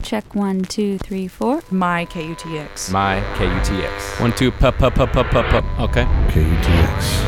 check 1, 2, 3, 4. My KUTX. My KUTX. 1, 2, pup. Okay. KUTX.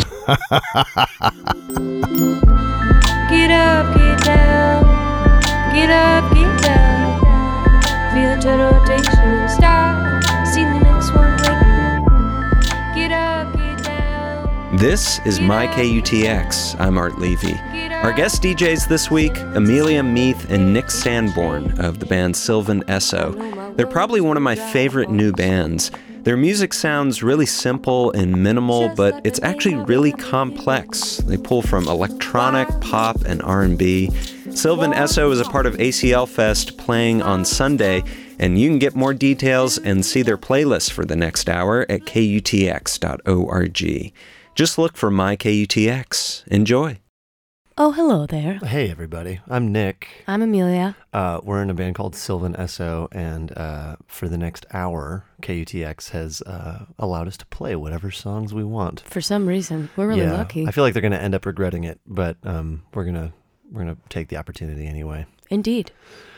Get up, get down. Get up, get down. Feel the total rotation of the star. See the next one waiting. Get up, get down. This is My KUTX. I'm Art Levy. Our guest DJs this week, Amelia Meath and Nick Sanborn of the band Sylvan Esso. They're probably one of my favorite new bands. Their music sounds really simple and minimal, but it's actually really complex. They pull from electronic, pop, and R&B. Sylvan Esso is a part of ACL Fest playing on Sunday, and you can get more details and see their playlist for the next hour at kutx.org. Just look for My KUTX. Enjoy. Oh, hello there. Hey, everybody. I'm Nick. I'm Amelia. We're in a band called Sylvan Esso, and for the next hour, KUTX has allowed us to play whatever songs we want. For some reason, we're really lucky. I feel like they're going to end up regretting it, but we're gonna take the opportunity anyway. Indeed.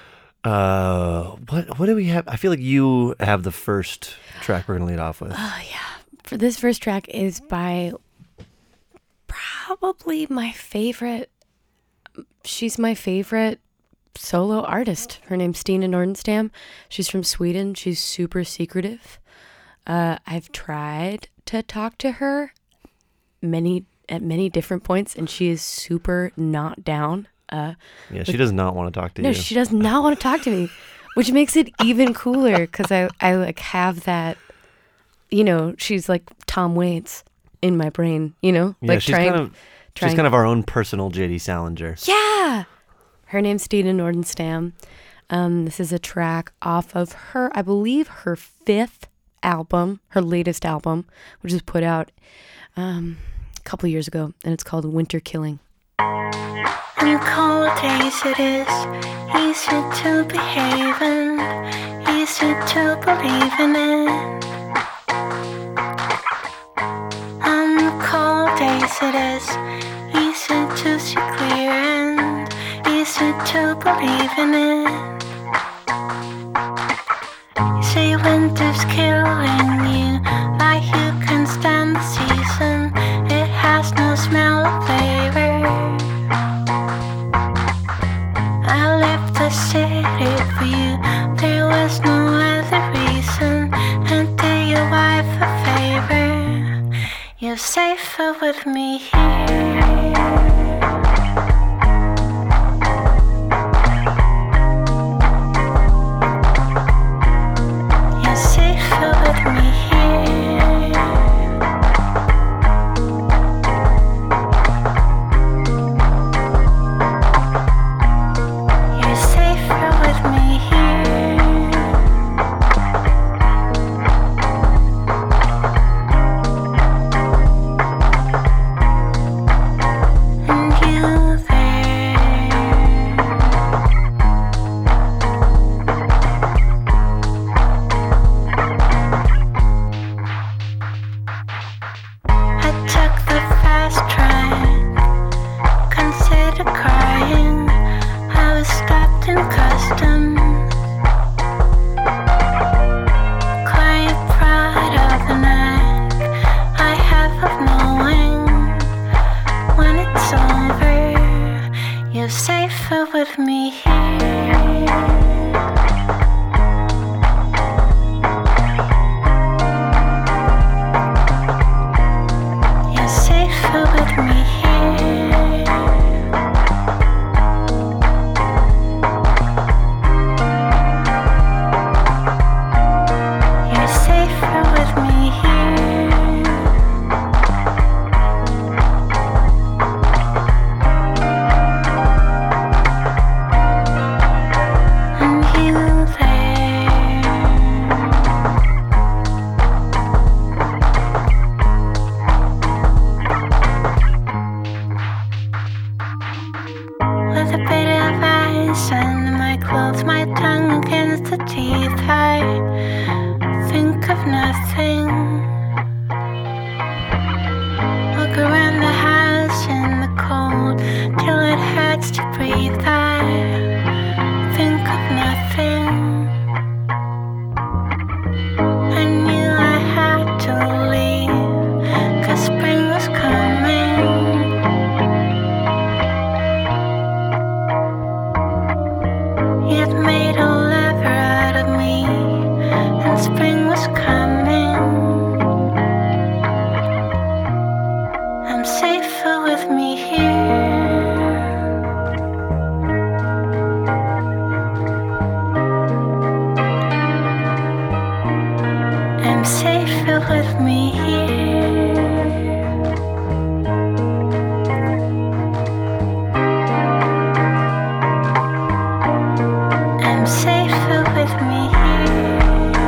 What do we have? I feel like you have the first track we're going to lead off with. Oh, yeah. For this first track is by probably my favorite. She's my favorite solo artist. Her name's Stina Nordenstam. She's from Sweden. She's super secretive. I've tried to talk to her at many different points, and she is super not down. She does not want to talk to you. No, she does not want to talk to me, which makes it even cooler because I like have that, she's like Tom Waits in my brain, Yeah, like she's kind of our own personal J.D. Salinger. Yeah. Her name's Stina Nordenstam. This is a track off of her, I believe, her fifth album, her latest album, which was put out a couple years ago, and it's called Winter Killing. On cold days it is easy to behave and easy to believe in it. On cold days it is easy to see clear and easy to believe in it. You say winter's killing you, like you can stand the season. It has no smell or flavor. I left the city for you, there was no other reason. And do your wife a favor, you're safer with me here. You're safer with me here. You're safer with me here. And you there. I took the fast train, consider crying. I was stopped in customs. Quiet pride of the night I have of knowing when it's over, you're safer with me here. You're safer with me here. You're safer with me here. And you there. With a bit of ice under my clothes, my tongue against the teeth, I think of nothing. Look around the house in the cold till it hurts to breathe. I think of nothing. I'm safer with me here. I'm safer with me here.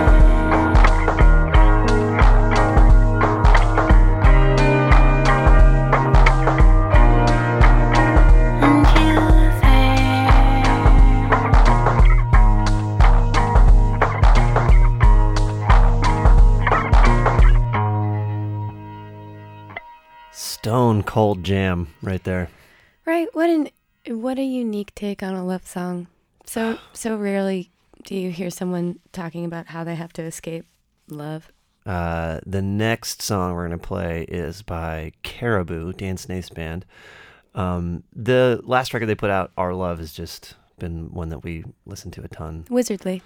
And you there. Stone cold jam right there. Right. What a unique take on a love song. So rarely do you hear someone talking about how they have to escape love. The next song we're going to play is by Caribou, Dan Snaith's band. The last record they put out, Our Love, has just been one that we listened to a ton. Wizardly.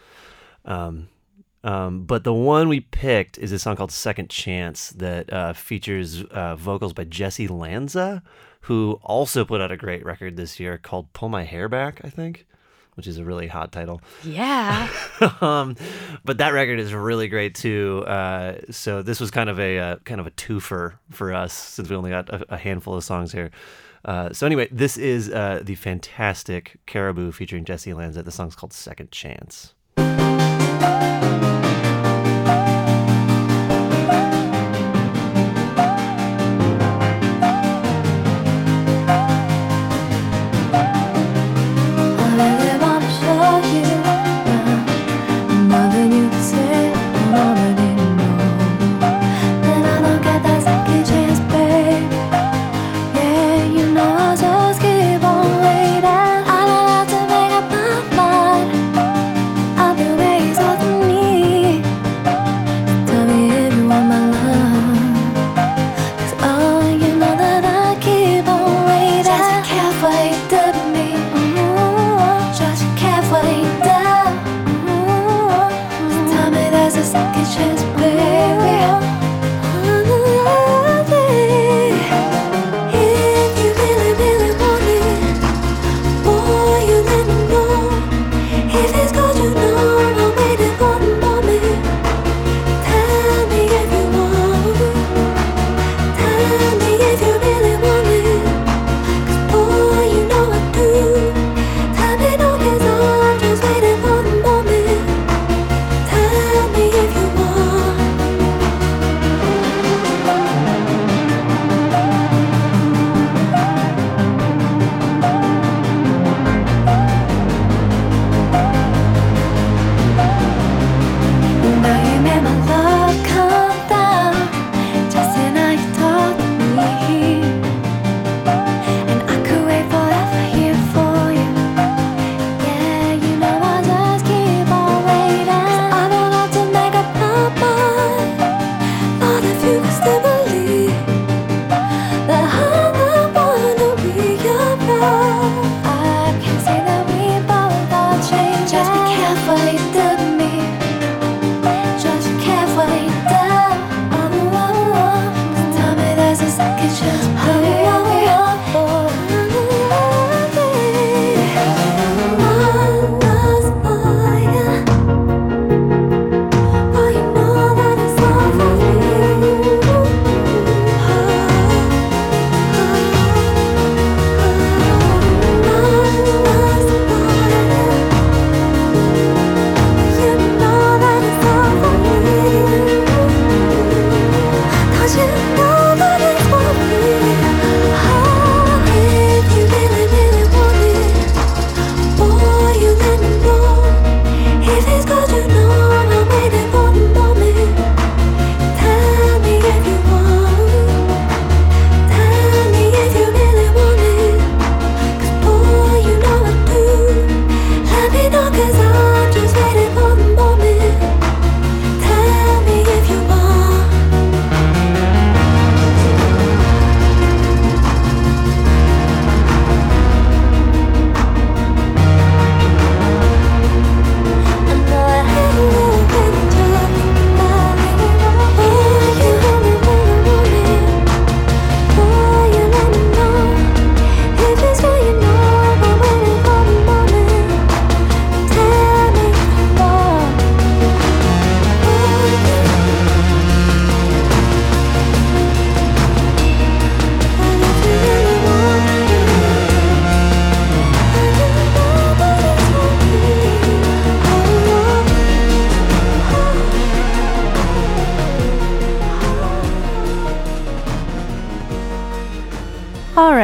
But the one we picked is a song called Second Chance that features vocals by Jesse Lanza, who also put out a great record this year called Pull My Hair Back, I think, which is a really hot title. Yeah. But that record is really great too. So this was kind of a twofer for us since we only got a handful of songs here. So anyway, this is the fantastic Caribou featuring Jesse Lanza. The song's called Second Chance. I'll be ways of me.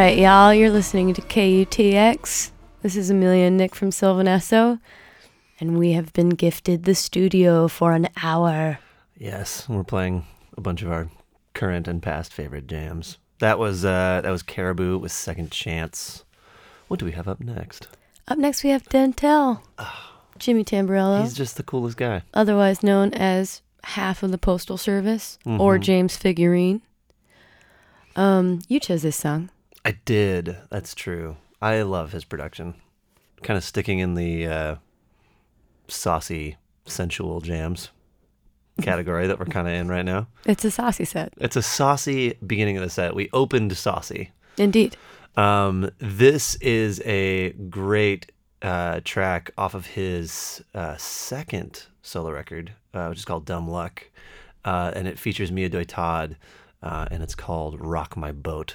right, y'all. You're listening to KUTX. This is Amelia and Nick from Sylvan Esso, and we have been gifted the studio for an hour. Yes, we're playing a bunch of our current and past favorite jams. That was Caribou with Second Chance. What do we have up next? Up next, we have Dentel. Jimmy Tamborello. He's just the coolest guy. Otherwise known as half of the Postal Service or James Figurine. You chose this song. I did. That's true. I love his production. Kind of sticking in the saucy, sensual jams category that we're kind of in right now. It's a saucy set. It's a saucy beginning of the set. We opened saucy. Indeed. This is a great track off of his second solo record, which is called Dumb Luck, and it features Mia Doi Todd, and it's called Rock My Boat.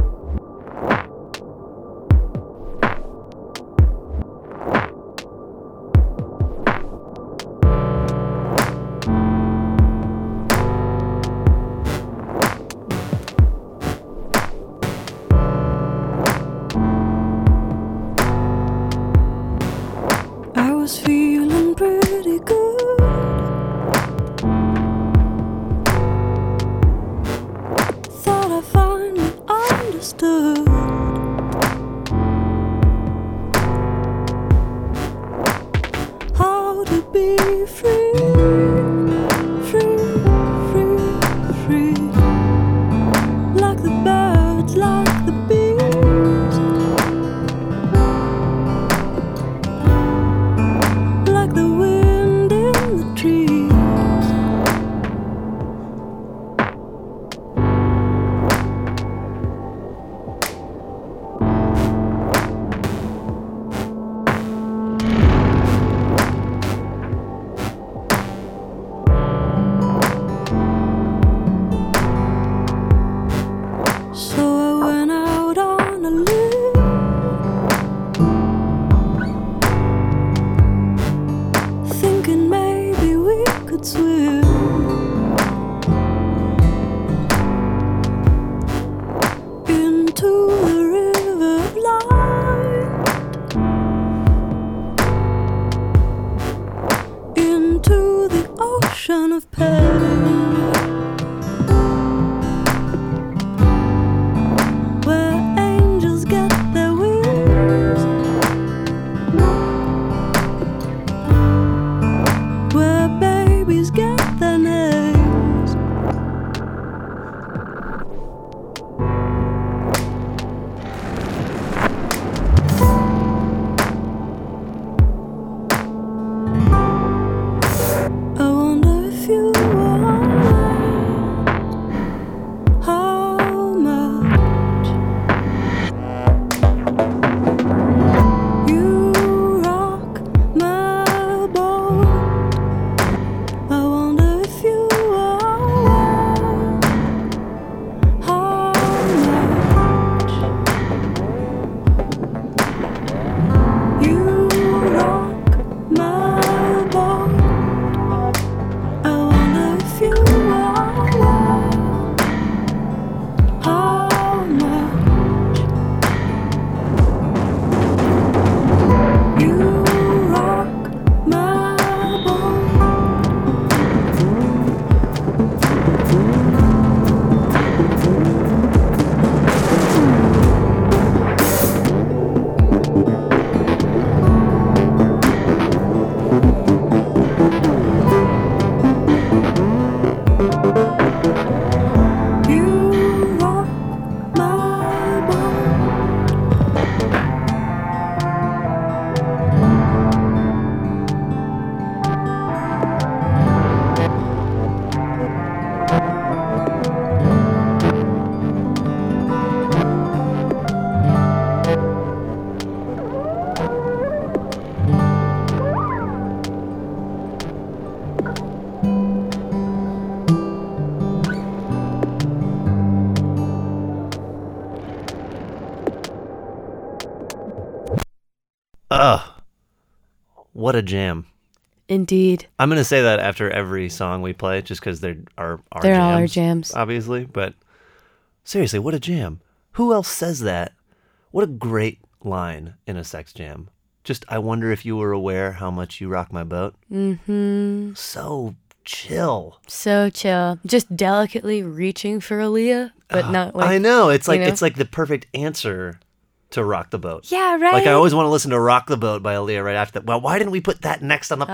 I was feeling pretty good. Thought I finally understood how to be free, free, free, free. Like the birds, like the bees, like the wind in the trees. So I went out on a limb, thinking maybe we could swim into the river of light, into the ocean of pain, where angels get their wings, where babies get their names. I wonder if you are, how much you rock my boat. I wonder if you are, how much you rock my boat. I wonder if you are, how much you rock my boat. You rock my boat. Ugh. What a jam. Indeed. I'm going to say that after every song we play, just because they're our They're jams, all our jams. obviously. But seriously, what a jam. Who else says that? What a great line in a sex jam. Just, I wonder if you were aware how much you rock my boat. Mm-hmm. So chill. So chill. Just delicately reaching for Aaliyah, but not like... I know. It's like you know? it's like the perfect answer to Rock the Boat. Yeah, right? Like, I always want to listen to Rock the Boat by Aaliyah right after that. Well, why didn't we put that next on the...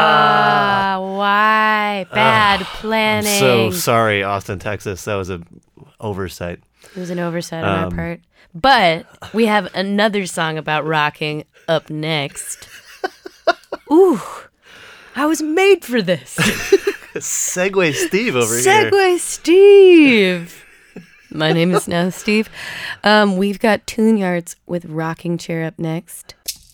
Why? Bad planning. I'm so sorry, Austin, Texas. That was an oversight. It was an oversight on our part. But we have another song about rocking up next. Ooh, I was made for this. Segway Steve over here. Segway Steve. My name is now Steve. We've got Tune Yards with Rocking Chair up next.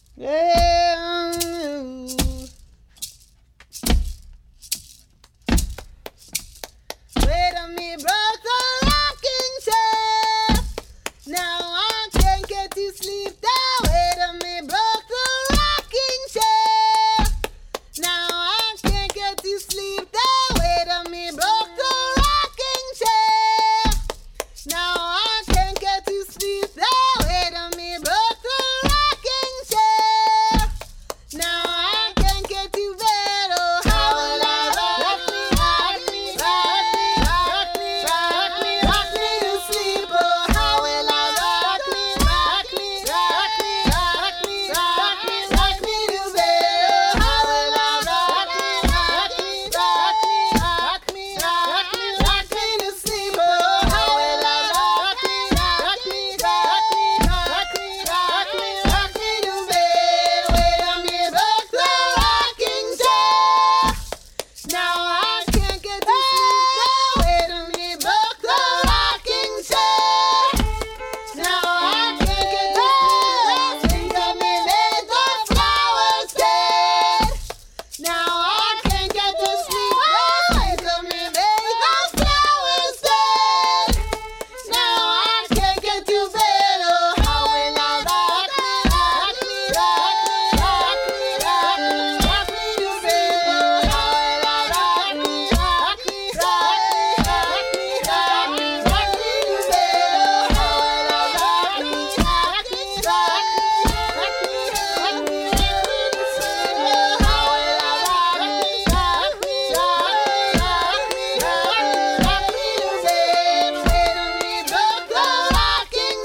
Wait a minute, broke the rocking chair. Now I can't get to sleep now. Wait a minute, broke the rocking chair. Now I can't get to sleep now. Wait a minute, broke the rocking chair. Now I can't get to sleep now. Wait a minute, broke the rocking chair. Now I can't get to bed. Oh, how will I rock me, rock me, rock me, rock me, rock me, rock me to sleep? Oh, how will I rock me, rock me, rock me, rock me, rock me, rock me to bed? Oh, how will I rock me, rock me, rock me, rock me, rock me, rock me to sleep? Oh, how will I rock me, rock me, rock me, rock me, rock me, rock me to bed? Wait a minute, broke the rocking chair. Now I can't get to sleep now. Wait a minute, broke the rocking chair. Now I can't get to sleep. Think of me, made the flowers dead. Now I can't get to sleep. Think of me, made the flowers dead. Now I can't get to bed. Oh, how will I rock me, rock me, rock me, rock me, rock me, rock me to bed? Oh, how will I rock me, rock me, rock me, rock me, rock me, rock me to bed? Oh, how will I rock me, rock me, rock me, rock me, rock me, rock me to sleep? Oh, how will I rock me, rock me, rock me, rock me, rock me, rock me to bed? Wait a minute, broke the rocking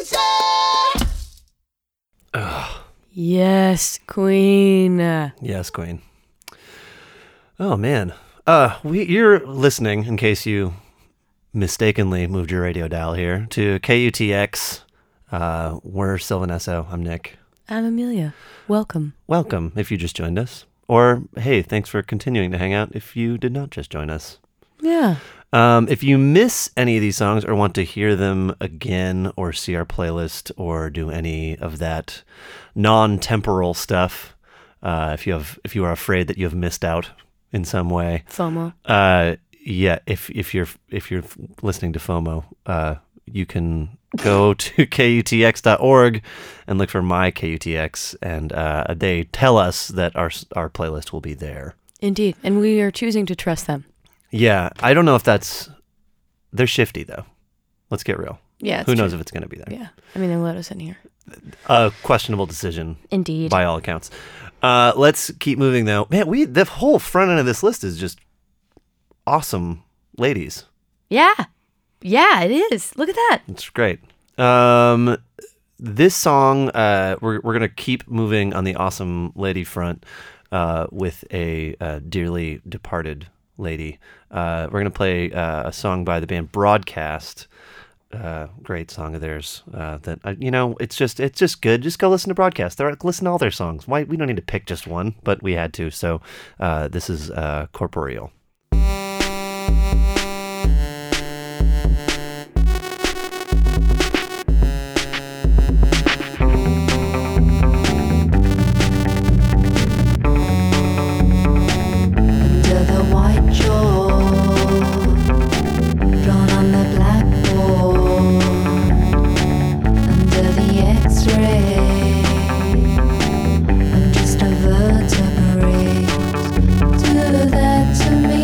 chair. Yes, Queen. Yes, Queen. Oh, man. You're listening, in case you mistakenly moved your radio dial here, to KUTX. We're Sylvan Esso. I'm Nick. I'm Amelia. Welcome. Welcome, if you just joined us. Or, hey, thanks for continuing to hang out if you did not just join us. Yeah. If you miss any of these songs or want to hear them again or see our playlist or do any of that non-temporal stuff, if you are afraid that you have missed out in some way, FOMO. Yeah, if you're listening to FOMO, you can go to KUTX.org and look for my KUTX, and they tell us that our playlist will be there. Indeed. And we are choosing to trust them. Yeah, I don't know if they're shifty though. Let's get real. Yeah. Who knows if it's going to be there? Yeah. I mean, they let us in here. A questionable decision. Indeed. By all accounts. Let's keep moving though. Man, the whole front end of this list is just awesome ladies. Yeah. Yeah, it is. Look at that. It's great. This song, we're going to keep moving on the awesome lady front with a dearly departed lady. We're going to play a song by the band Broadcast. Great song of theirs that it's just good. Just go listen to Broadcast. Listen to all their songs. Why we don't need to pick just one, but we had to. So this is Corporeal. To that to me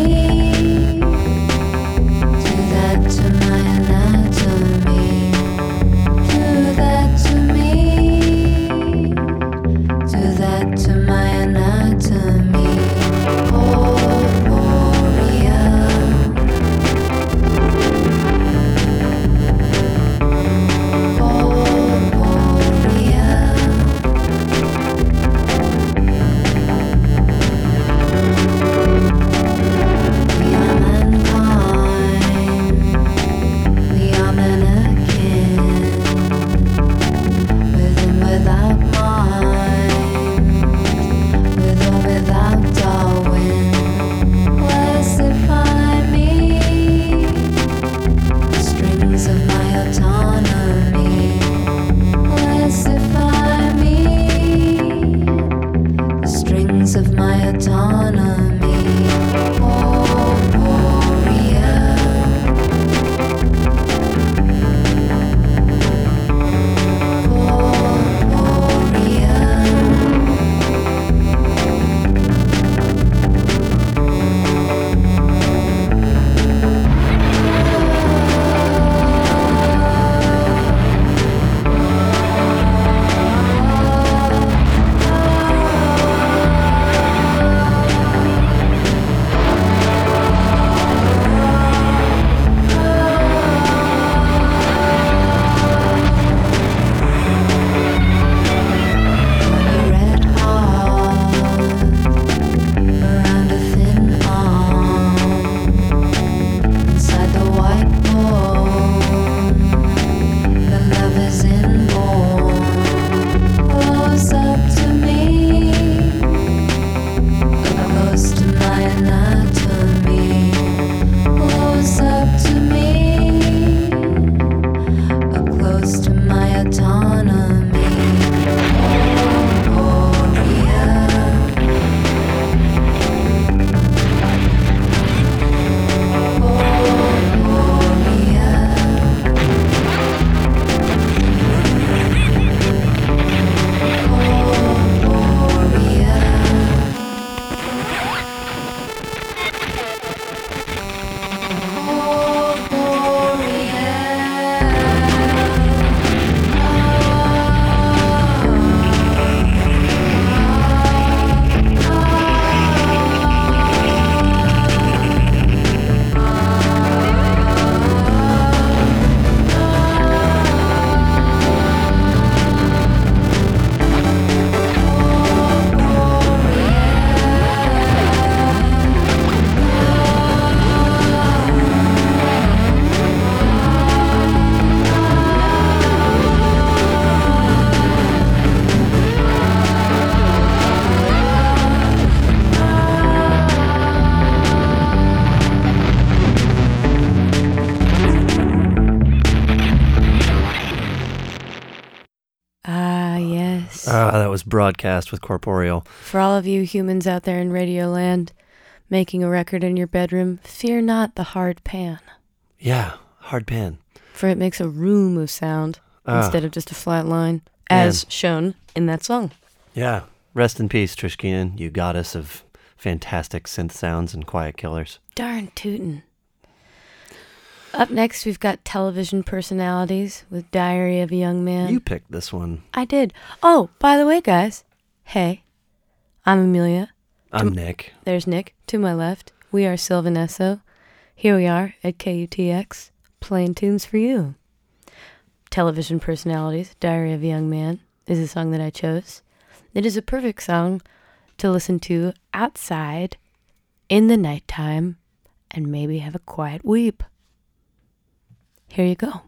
That was Broadcast with Corporeal. For all of you humans out there in Radio Land making a record in your bedroom, fear not the hard pan. Yeah, hard pan. For it makes a room of sound instead of just a flat line, as shown in that song. Yeah. Rest in peace, Trish Keenan, you goddess of fantastic synth sounds and quiet killers. Darn tootin'. Up next, we've got Television Personalities with Diary of a Young Man. You picked this one. I did. Oh, by the way, guys. Hey, I'm Amelia. I'm Nick. There's Nick to my left. We are Sylvan Esso. Here we are at KUTX, playing tunes for you. Television Personalities, Diary of a Young Man, is a song that I chose. It is a perfect song to listen to outside in the nighttime and maybe have a quiet weep. Here you go.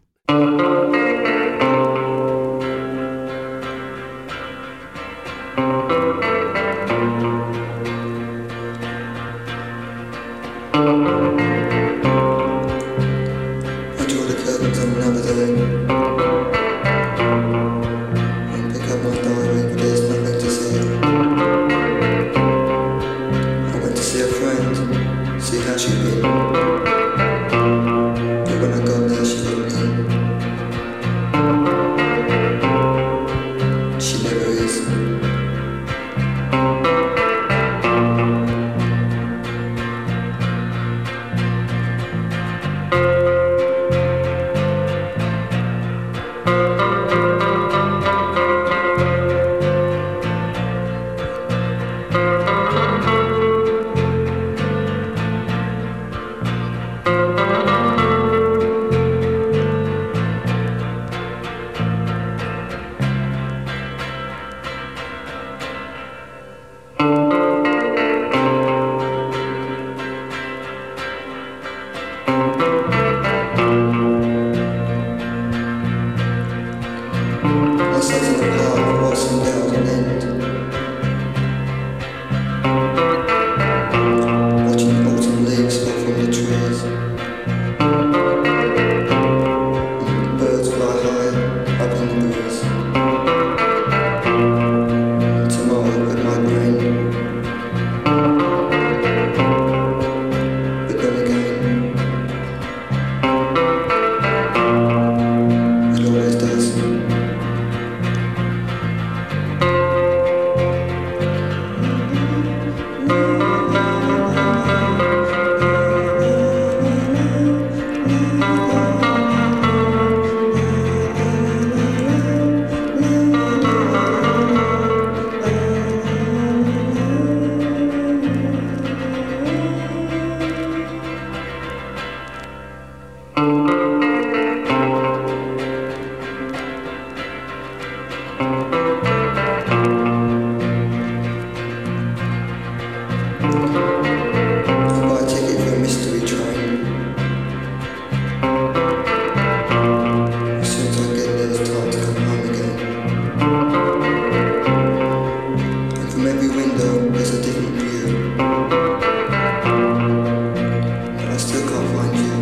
I draw the curtains on another day and pick up my diary, but there's nothing to see. I went to see a friend, see how she'd been. But when I got there, she wasn't in. She never is. I sat in the park, watching down an end, watching autumn leaves fall from the trees. Birds fly high up in the breeze. Tomorrow it might rain, but then again, it always does. I buy a ticket for a mystery train. As soon as I get there, it's time to come home again. And from every window, there's a different view. But I still can't find you.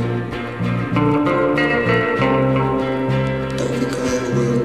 Don't think I ever will.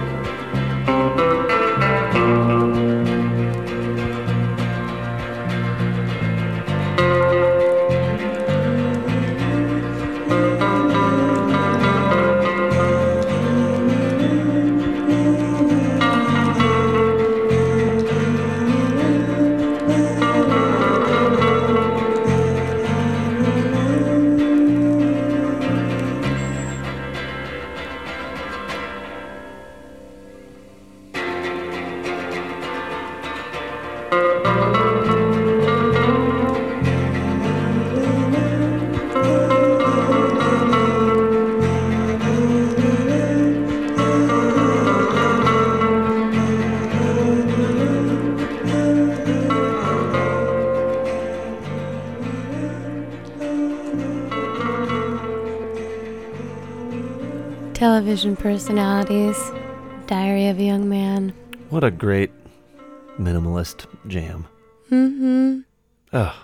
Television Personalities, Diary of a Young Man. What a great minimalist jam. Mm-hmm. Oh,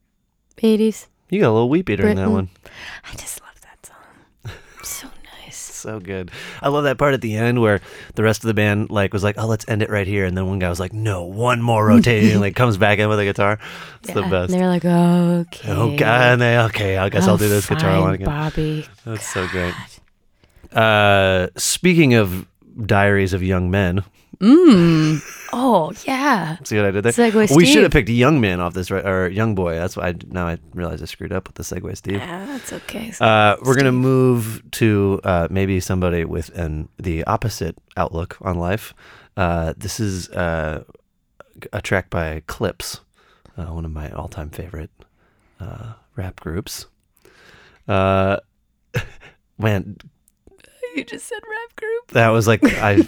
80s. you got a little weepy during that Britain. one. I just love that song. So nice. so good. I love that part at the end where the rest of the band like was like, oh, let's end it right here. And then one guy was like, no, one more rotating, and like comes back in with a guitar. It's the best. And they're like, okay. Oh, God. And I guess I'll do this guitar line again. Bobby. That's so great. Speaking of Diaries of Young Men. Oh, yeah. See what I did there? Segue We should Steve. have picked Young Man off this, or Young Boy. That's why now I realize I screwed up with the Segue Steve. Yeah, that's okay. We're going to move to maybe somebody with the opposite outlook on life. This is a track by Clips, one of my all-time favorite rap groups. Man, You just said rap group. that was like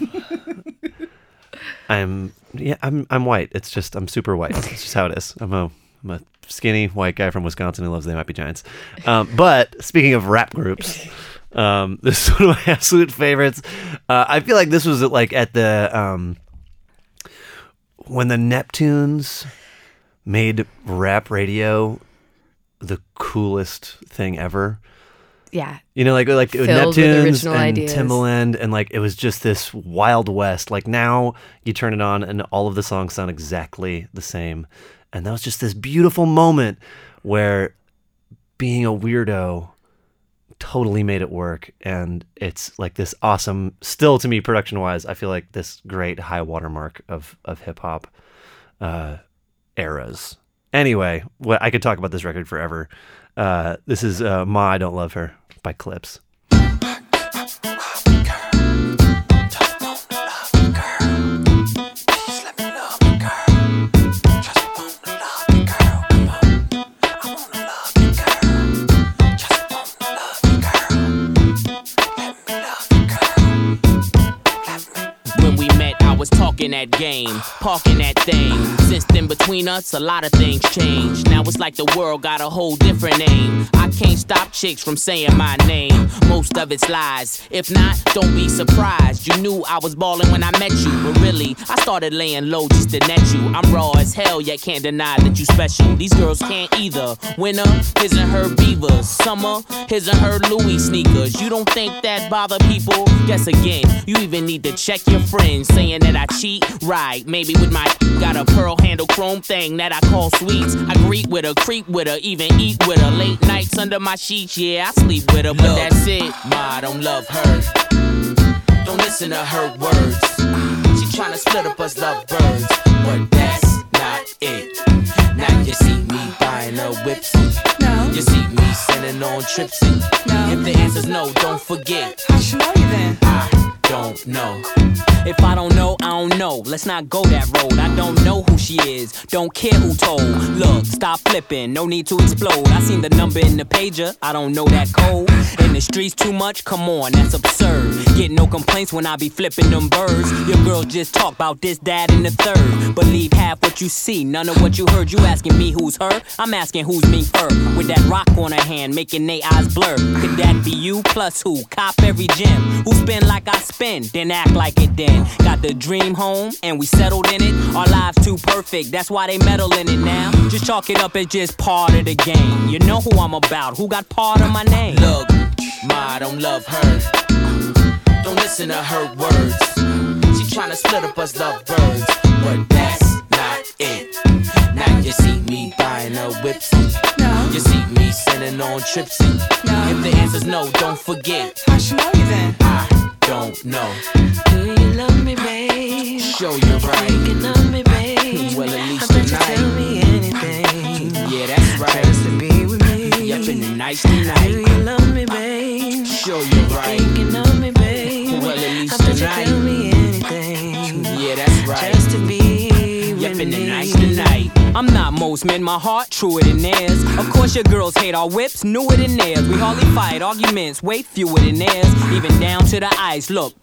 I'm white. It's just I'm super white. It's just how it is. I'm a skinny white guy from Wisconsin who loves They Might Be Giants. But speaking of rap groups, this is one of my absolute favorites. I feel like this was like at the when the Neptunes made rap radio the coolest thing ever. Yeah. You know, like Filled with Neptunes original and ideas. Timbaland, and like it was just this Wild West. Like now you turn it on and all of the songs sound exactly the same. And that was just this beautiful moment where being a weirdo totally made it work. And it's like this awesome, still to me production wise, I feel like this great high watermark of hip hop eras. Anyway, I could talk about this record forever. This is Ma, I Don't Love Her by Clips. When we met, I was talking that game, parking that thing. Since then, between us, a lot of things changed. Now it's like the world got a whole different name. I can't stop chicks from saying my name. Most of it's lies. If not, don't be surprised. You knew I was ballin' when I met you, but really, I started laying low just to net you. I'm raw as hell, yet can't deny that you special. These girls can't either. Winter, his and her beavers. Summer, his and her Louis sneakers. You don't think that bother people? Guess again, you even need to check your friends saying that I cheat. Right, maybe with my got a pearl handle chrome thing that I call sweets. I greet with her, creep with her, even eat with her. Late nights under my sheets, yeah, I sleep with her, but that's it. Ma, I don't love her. Don't listen to her words. She tryna split up us lovebirds, but that's not it. Now you see me buying her whips. No. You see me sending on trips. No. If the answer's no, don't forget. How should I know you then? I don't know. If I don't know, I don't know. Let's not go that road. I don't know who she is. Don't care who told. Look, stop flipping. No need to explode. I seen the number in the pager. I don't know that code. In the streets too much? Come on, that's absurd. Get no complaints when I be flipping them birds. Your girls just talk about this, that, and the third. Believe half what you see, none of what you heard. You asking me who's her? I'm asking who's me her. With that rock on her hand, making they eyes blur. Could that be you? Plus who? Cop every gem. Who spin like I spin, then act like it then. Got the dream home, and we settled in it. Our lives too perfect, that's why they meddle in it now. Just chalk it up as just part of the game. You know who I'm about, who got part of my name. Look, Ma, I don't love her. Don't listen to her words. She tryna split up us lovebirds, but that's not it. Now you see me buying her whips. No. You see me sending on trips. No. If the answer's no, don't forget. How should I know you then? I don't know. Do you love me, babe? Show you right. You love me, babe. Well, at least I bet tonight. you tell me anything. Yeah, that's right. Just to be with me. Yep, in the nice Do tonight. you love me, babe? Show you right. Thinking of me, babe. Well, at least I bet tonight. you tell me anything. Yeah, that's right. Just to be Yep, with in the me. nice tonight. I'm not most men, my heart truer than theirs. Of course your girls hate our whips, newer than theirs. We hardly fight, arguments way fewer than theirs. Even down to the ice, look,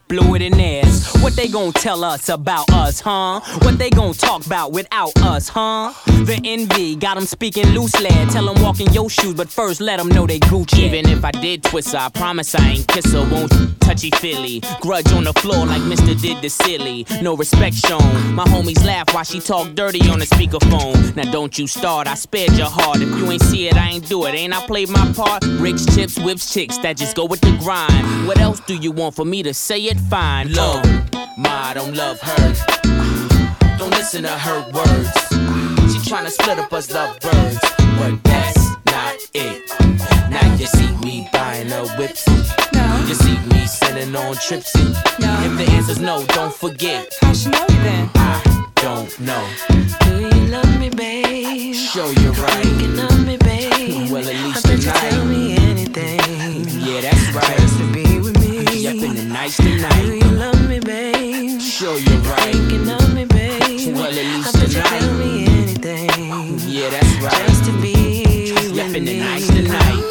blew it in theirs. What they gon' tell us about us, huh? What they gon' talk about without us, huh? The envy got them speaking loosely. Tell them walk in your shoes, but first let them know they Gucci. Even if I did twist her, I promise I ain't kiss her. Won't touchy-feely. Grudge on the floor like Mr. did the silly. No respect shown. My homies laugh while she talk dirty on the speakerphone. Now don't you start, I spared your heart. If you ain't see it, I ain't do it. Ain't I played my part? Ricks, chips, whips, chicks that just go with the grind. What else do you want for me to say it fine? Love, ma, don't love her. Don't listen to her words. She tryna split up us lovebirds, but that's not it. Now you see me buying her whips. No. You see me sending on trips. No. If the answer's no, don't forget. How she know you then? I don't know. Do you love me, babe? Show you right. Thinking of me, babe. Well, at least I bet you tonight. tell me anything. Yeah, that's right. Just to be with me. Yep, in the nights tonight. Do you love me, babe? Show you right. Thinking of me, babe. Well, at least I bet you tonight. tell me anything. Yeah, that's right. Just to be with Yep, in the me. nights tonight.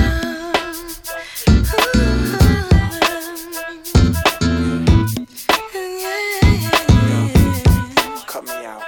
Cut me out.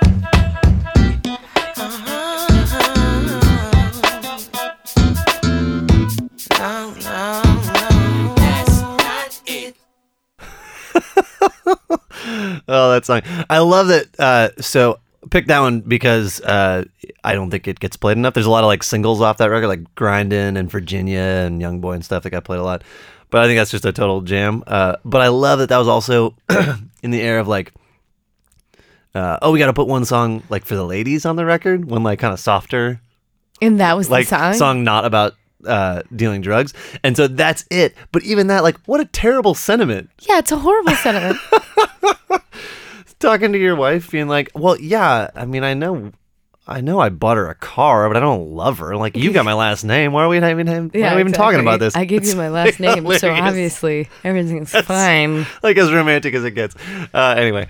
Oh, that song. I love that. So pick that one because I don't think it gets played enough. There's a lot of like singles off that record, like Grindin' and Virginia and Young Boy and stuff that got played a lot. But I think that's just a total jam. But I love that was also in the era of like, we got to put one song like for the ladies on the record, one like kind of softer. And that was like the song not about dealing drugs. And so that's it. But even that, like, what a terrible sentiment. Yeah, it's a horrible sentiment. Talking to your wife, being like, well, yeah, I mean, I know I bought her a car, but I don't love her. Like, you got my last name. Why are we even talking about this? I gave you my last name, hilarious. so obviously everything's fine. Like as romantic as it gets. Anyway.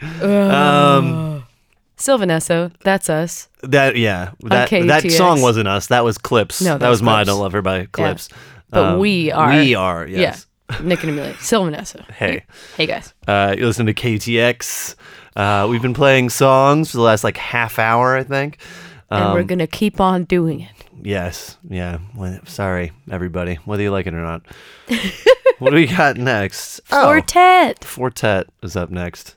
Sylvan Esso, that's us. That KUTX. song wasn't us. That was Clips. No, that was my I Clips. Don't Love Her by Clips. Yeah. But we are. We are, yes. Yeah. Nick and Amelia. Sylvan Esso. Hey. Hey, guys. You listen to KUTX. We've been playing songs for the last like half hour, I think. And we're going to keep on doing it. Yes. Yeah. Sorry, everybody, whether you like it or not. What do we got next? Fortet. Fortet is up next.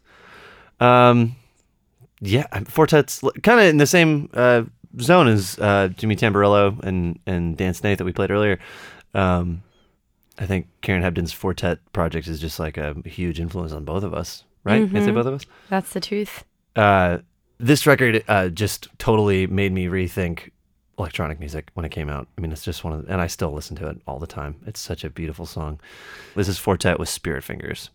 Yeah, Fortet's kind of in the same zone as Jimmy Tamborello and Dan Snaith that we played earlier. I think Karen Hebden's Fortet project is just like a huge influence on both of us, right? Mm-hmm. Can I say both of us? That's the truth. This record just totally made me rethink electronic music when it came out. I mean, it's just and I still listen to it all the time. It's such a beautiful song. This is Fortet with Spirit Fingers.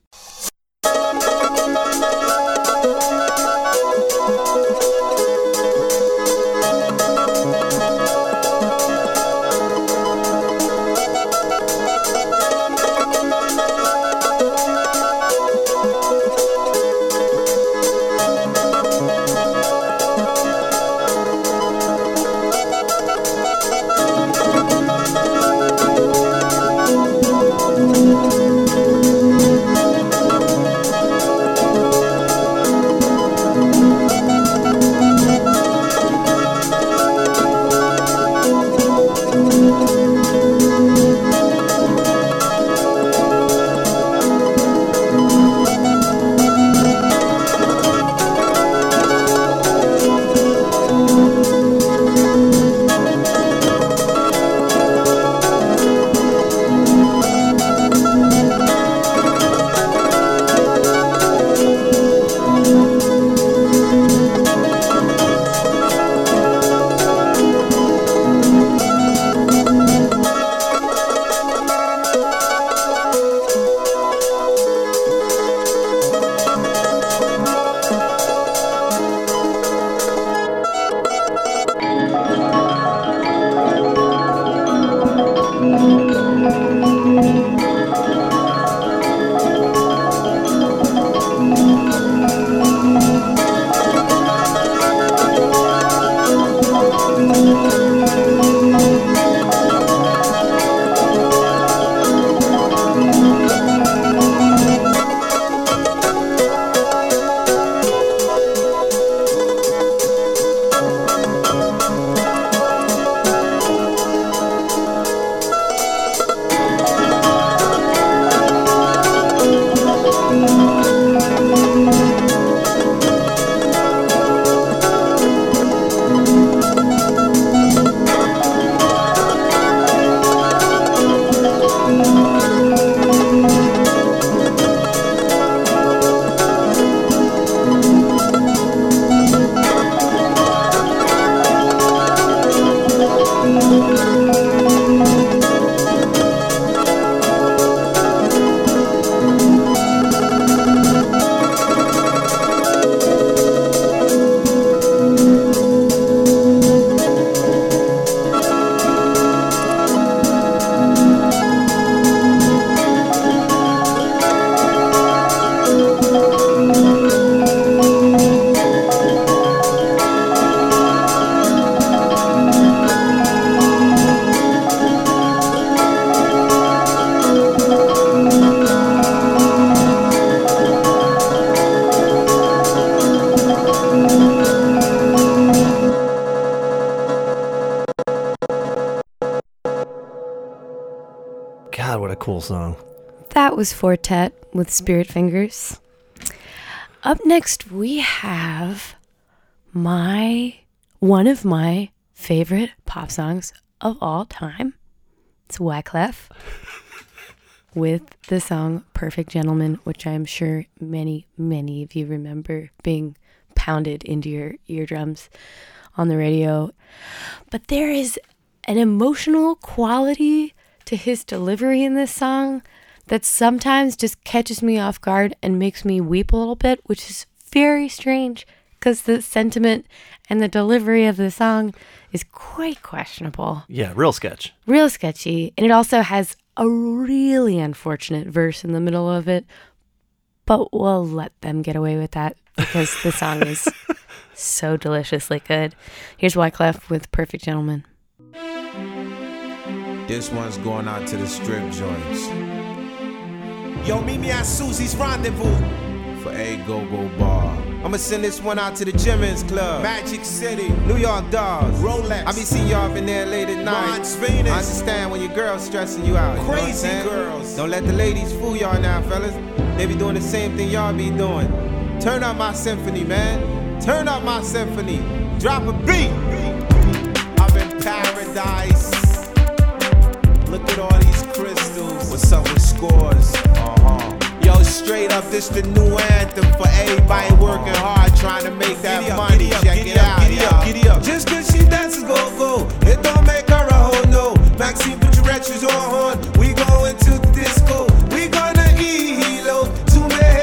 God, what a cool song. That was Fortet with Spirit Fingers. Up next, we have one of my favorite pop songs of all time. It's Wyclef with the song Perfect Gentleman, which I'm sure many, many of you remember being pounded into your eardrums on the radio. But there is an emotional quality to his delivery in this song that sometimes just catches me off guard and makes me weep a little bit, which is very strange because the sentiment and the delivery of the song is quite questionable. Yeah, real sketch. Real sketchy. And it also has a really unfortunate verse in the middle of it, but we'll let them get away with that because the song is so deliciously good. Here's Wyclef with Perfect Gentleman. This one's going out to the strip joints. Yo, meet me at Susie's Rendezvous for a go-go bar. I'ma send this one out to the Jimmins Club, Magic City, New York Dolls, Rolex. I be seeing y'all up in there late at night. I understand when your girl's stressing you out. Crazy girls. Don't let the ladies fool y'all now, fellas. They be doing the same thing y'all be doing. Turn up my symphony, man. Turn up my symphony. Drop a beat. I'm in paradise. Look at all these crystals. What's up with scores? Yo, straight up, this the new anthem for everybody working hard trying to make that money. Check it out, giddy up. Just cause she dances go-go, it don't make her a hoe, no. Maxine, put your retros on. We going to the disco. We gonna hilo to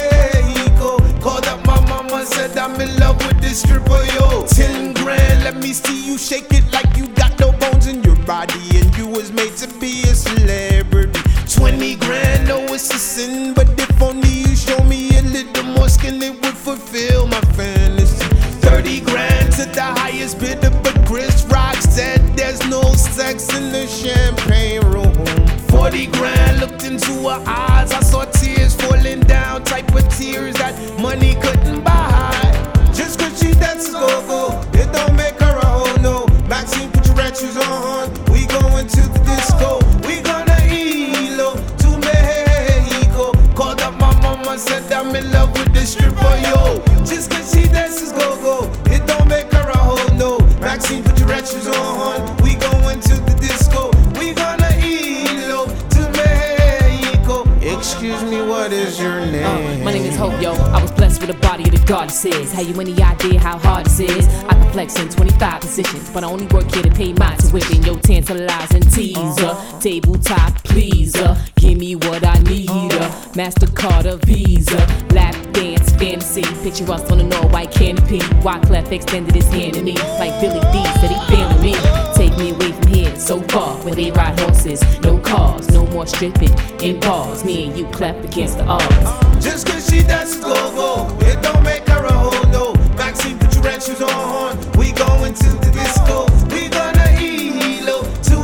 Mexico. Called up my mama, said I'm in love with this stripper, yo. 10 grand, let me see you shake it like you got no bones in your body. And you was made to be a celebrity. 20 grand, no, it's a sin, but if only you show me a little more skin, it would fulfill my fantasy. 30 grand to the highest bidder, but Chris Rock said there's no sex in the champagne room. 40 grand, looked into her eyes, I saw tears falling down, type of tears that money couldn't buy. Just cause she dances go-go, it don't make her a hoe, no. Maxine, put your retros on, we going to the disco. We gonna hilo to Mexico. Called up my mama, said I'm in love with this stripper, yo. Just cause she dances go-go, it don't make her a hoe, no. Maxine, put your retros on, we going to the disco. We gonna hilo to Mexico. Excuse me, what is your name? My name is Hope, yo. I was blessed with a body of the goddesses. Have you any idea how hard this is? I can flex in 25 positions, but I only work here to pay my tuition. Yo, tantalizing teaser, tabletop pleaser. Give me what I need, MasterCard or Visa. Lap dance fantasy, picture us on an all-white canopy. Wyclef extended his hand to me, like Billy D said he feeling me. Take me away from here, so far, where they ride horses. No cars, no more stripping in bars. Me and you clap against the odds. Just cause she dances go-go, it don't make her a hoe, no. Maxine, put your retros on, we going to the disco. We gonna hilo to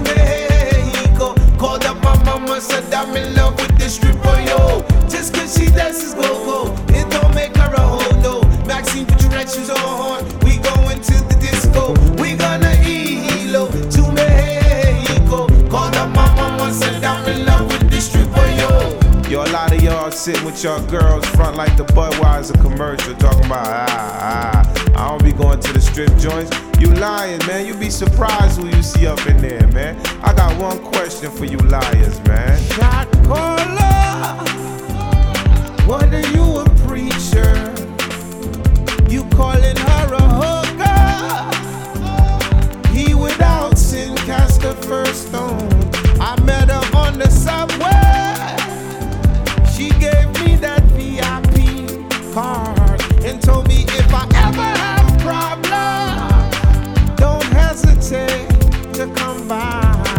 Mexico. Called up my mama, said I'm in love with this stripper, yo. Just cause she dances go-go, it don't make her a hoe, no. Maxine, put your retros on, we going to the disco. We gonna hilo to Mexico. Called up my mama, said I'm in love with this stripper, yo. Yo, a lot of y'all sitting with your girls front like the Budweiser commercial talking about I don't be going to the strip joints. You lying, man. You be surprised who you see up in there, man. I got one question for you liars, man. Shot caller, what are you a preacher? You calling her a hooker? He without sin cast the first stone. I met her on the subway. She gave me that VIP card and told me if I ever have a problem, don't hesitate to come by.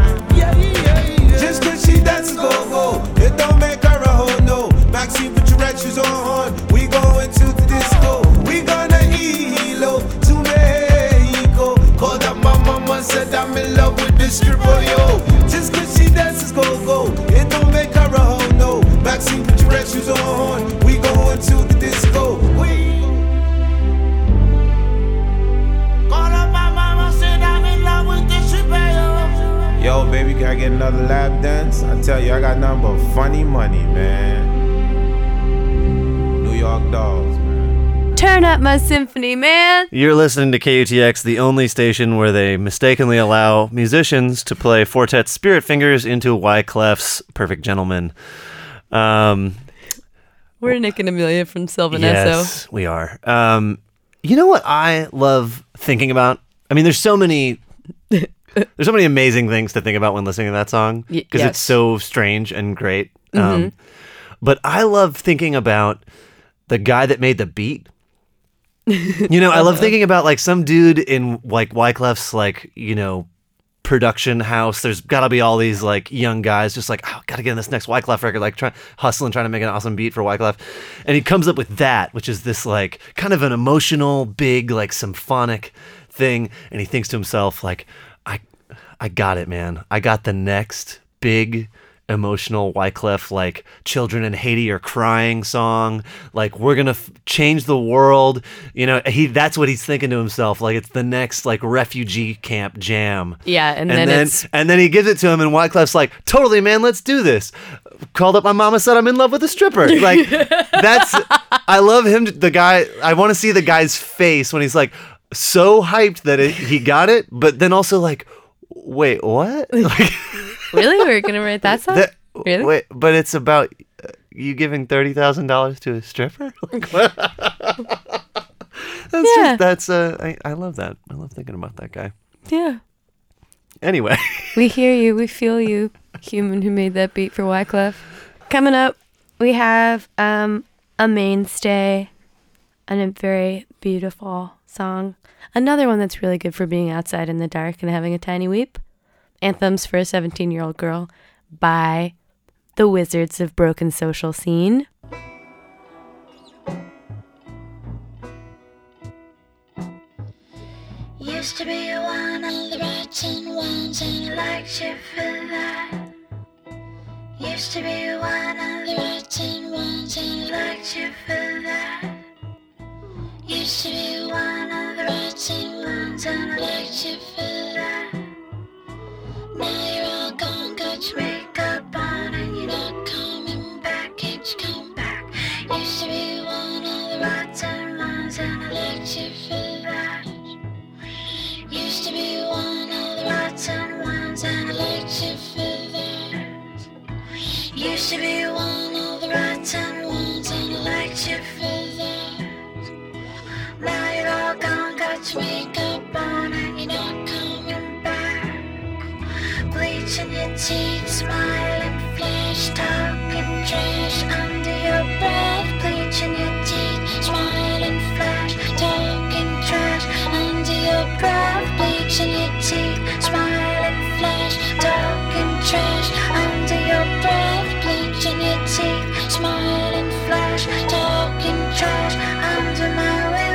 Just cause she dances go-go, it don't make her a hoe, no. Maxine, put your retros on, we going to the disco. We gonna hilo to Mexico. Called up my mama, said I'm in love with this stripper, yo. Just cause she dances go-go, it don't make her a hoe, no. Maxine, put your retros on, we going to the disco. Called up my mama, said I'm in love with this stripper, yo. Yo, baby, can I get another lap dance? I tell you, I got nothing but funny money, man. New York Dolls, man. Turn up my symphony, man. You're listening to KUTX, the only station where they mistakenly allow musicians to play Fortet's Spirit Fingers into Wyclef's Perfect Gentleman. We're Nick and Amelia from Sylvan Yes, we are. You know what I love thinking about? I mean, there's so many amazing things to think about when listening to that song because it's so strange and great. But I love thinking about the guy that made the beat. You know, I love thinking about like some dude in like Wyclef's like, you know, production house. There's gotta be all these like young guys just like, oh, gotta get in this next Wyclef record, like trying to make an awesome beat for Wyclef. And he comes up with that, which is this like kind of an emotional, big, like symphonic thing. And he thinks to himself, like, I got it, man. I got the next big emotional Wyclef, like Children in Haiti Are Crying song. Like, we're gonna change the world. You know, that's what he's thinking to himself. Like, it's the next like refugee camp jam. Yeah, and then he gives it to him, and Wyclef's like, totally, man, let's do this. Called up my mama, said I'm in love with a stripper. Like, I love him. The guy, I want to see the guy's face when he's like so hyped that he got it, but then also like, wait, what? Like, really? We're going to write that song? Really? Wait, but it's about you giving $30,000 to a stripper? Like, what? I love that. I love thinking about that guy. Yeah. Anyway. We hear you. We feel you, human who made that beat for Wyclef. Coming up, we have a mainstay and a very beautiful song. Another one that's really good for being outside in the dark and having a tiny weep. Anthems for a 17-year-old Girl by the Wizards of Broken Social Scene. Used to be one of the rotten ones and I liked you for that. Used to be one of the rotten ones and I liked you for that. Used to be one of the rotten ones and I liked you for that. Now you're all gone, got your makeup on and you're not coming back. Can't you come back? Used to be one of the rotten ones and I liked you for that. Used to be one of the rotten ones and I liked you for that. Used to be one of the rotten ones and I liked you for that. Now you're all gone, got your makeup on and you're not coming back. Bleaching your teeth, smiling, flash, talking trash under your breath. Bleaching your teeth, smiling, flash, talking trash under your breath. Bleaching your teeth, smiling, flash, talking trash under your breath. Bleaching your teeth, smiling, flash, talking trash under my window.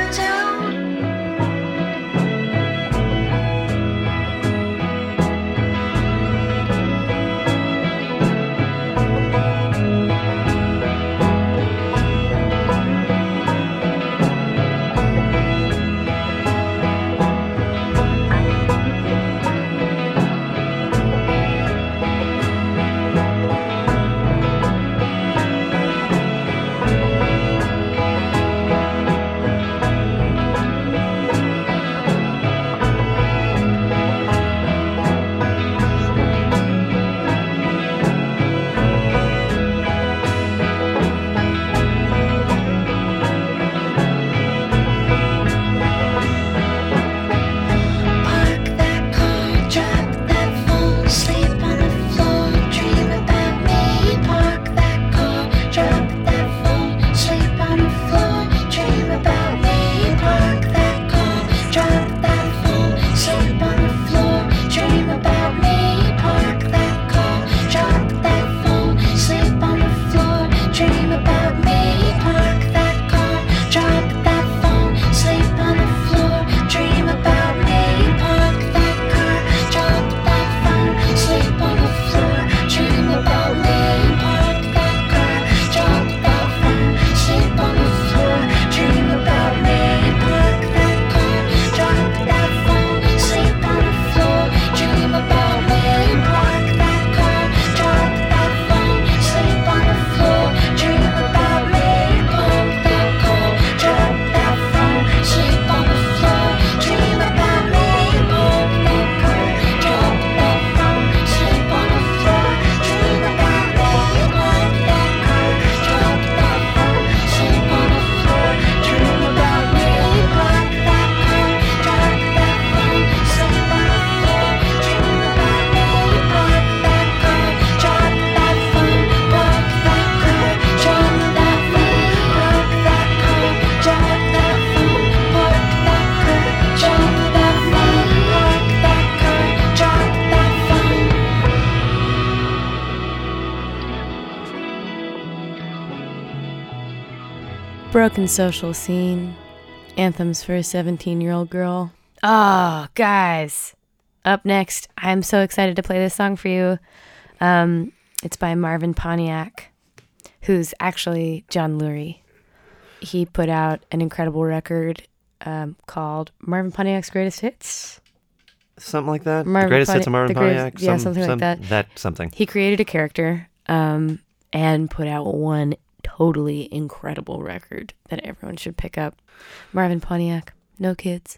Broken social scene. Anthems for a 17-year-old girl. Oh, guys. Up next, I'm so excited to play this song for you. It's by Marvin Pontiac, who's actually John Lurie. He put out an incredible record called Marvin Pontiac's Greatest Hits. Something like that? The Greatest Hits of Marvin Pontiac? Yeah, something like that. That's something. He created a character and put out one totally incredible record that everyone should pick up. Marvin Pontiac, No Kids.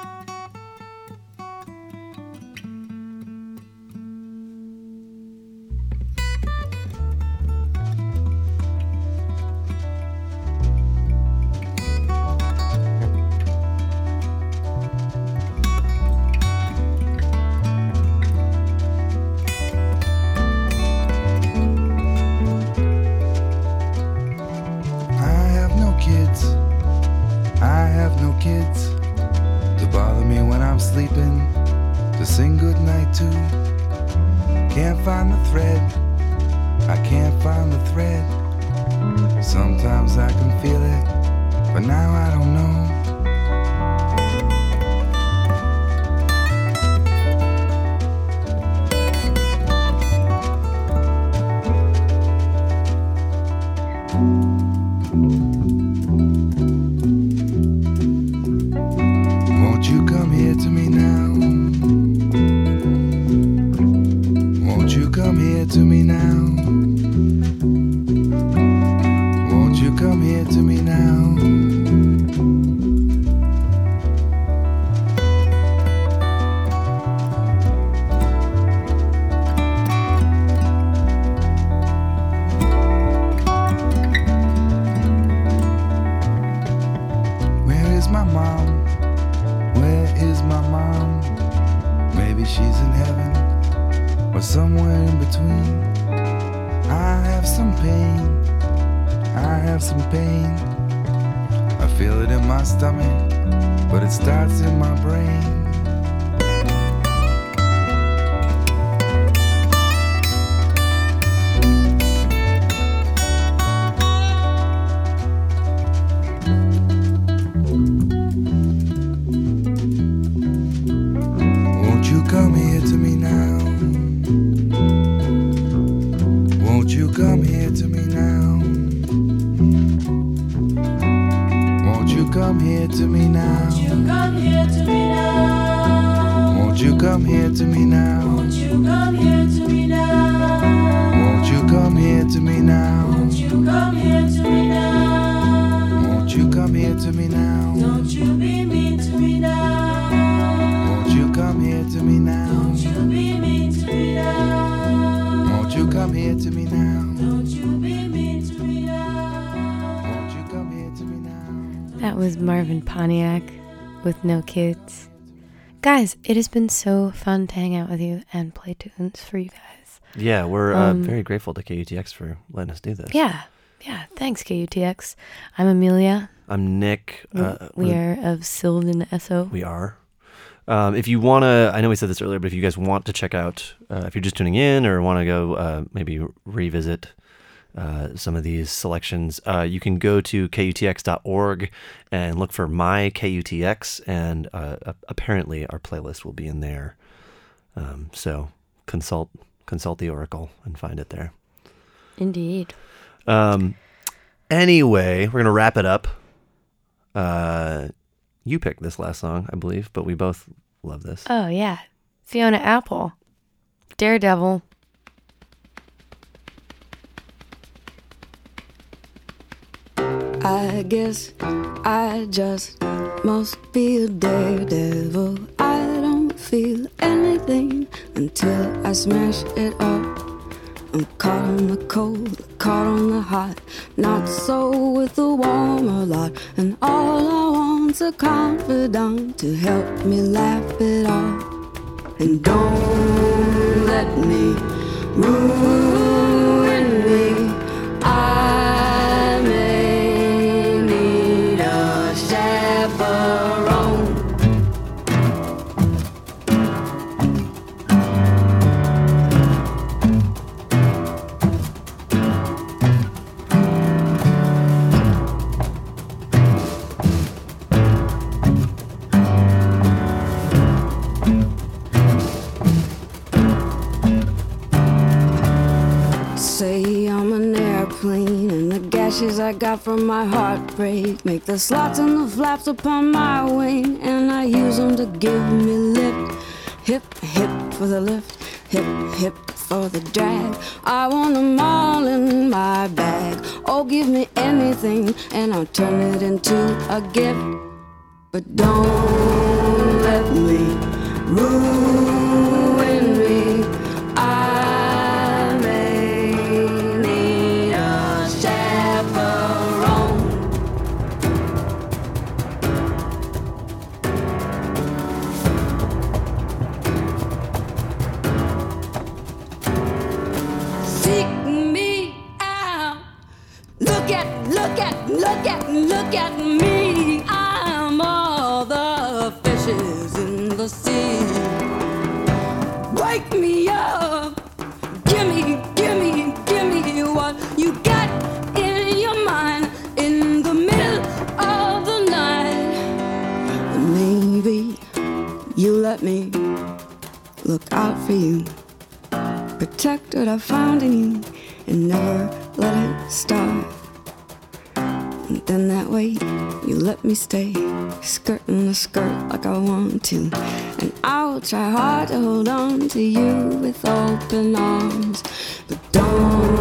Kids to bother me when I'm sleeping, to sing goodnight to. Can't find the thread, I can't find the thread. Sometimes I can feel it, but now I don't know. To me now, won't you come here to me now? Where is my mom? Where is my mom? Maybe she's in heaven or somewhere in between. I have some pain, I have some pain. I feel it in my stomach, but it starts in my brain. Won't you come here to me now? Won't you come here to me now? Won't you come here to me now? Won't you come here to me now? Won't you come here to me now? Won't you come here to me now? Won't you come here to me now? Won't you come here to me now? Don't you be mean to me now? Won't you come here to me now? Don't you be mean to me now? Won't you come here to me now? Don't you be mean to me now? Won't you come here to me now? That was Marvin Pontiac with No Kids. Guys, it has been so fun to hang out with you and play tunes for you guys. Yeah, we're very grateful to KUTX for letting us do this. Yeah, thanks KUTX. I'm Amelia. I'm Nick. We are of Sylvan SO. We are. If you want to, I know we said this earlier, but if you guys want to check out, if you're just tuning in or want to go maybe revisit some of these selections, you can go to KUTX.org and look for My KUTX, and apparently our playlist will be in there. So consult the Oracle and find it there. Indeed. Anyway, we're going to wrap it up. You picked this last song, I believe, but we both love this. Oh, yeah. Fiona Apple. Daredevil. I guess I just must be a daredevil. I don't feel anything until I smash it up. I'm caught on the cold, caught on the hot, not so with the warmer lot. And all I want's a confidant to help me laugh it off. And don't let me ruin me. I may need a chaperone. say I'm an airplane, and the gashes I got from my heartbreak make the slots and the flaps upon my wing, and I use them to give me lift. Hip, hip for the lift, hip, hip for the drag. I want them all in my bag. Oh, give me anything, and I'll turn it into a gift. But don't let me ruin me. I may need a chaperone. Seek me out. Look at me. I'm all the fishes in the sea. Wake me up. Give me what you got in your mind in the middle of the night. Maybe you let me look out for you. Protect what I found in you and never let it start. And then that way you let me stay skirting the skirt like I want to. And I will try hard to hold on to you with open arms. But don't